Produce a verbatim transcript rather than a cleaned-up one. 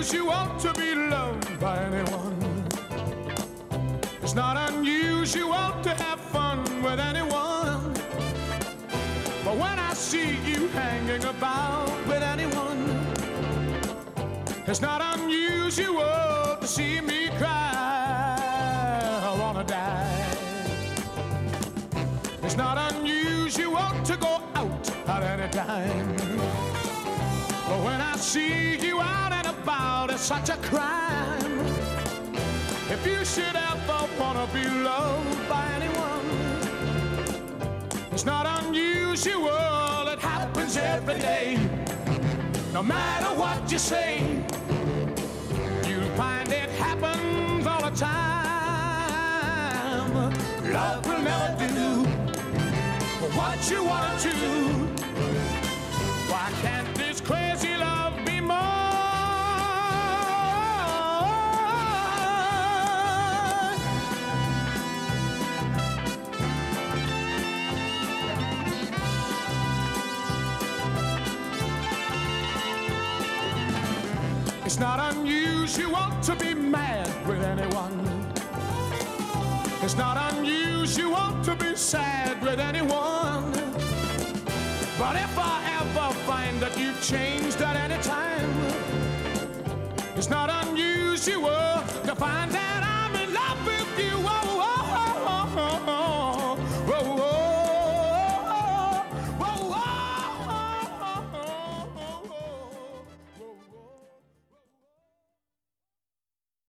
unusual to be loved by anyone. It's not unusual to have fun with anyone. But when I see you hanging about with anyone, it's not unusual to see me cry. I wanna die. It's not unusual to go out at any time. But when I see you out and about, it's such a crime. If you should ever wanna be loved by anyone, it's not unusual, it happens every day. No matter what you say, you'll find it happens all the time. Love will never do what you want to. Why can't this crazy love be more? It's not unusual to be mad with anyone. It's not unusual to be sad with anyone. But if I ever find that you've changed at any time, it's not unusual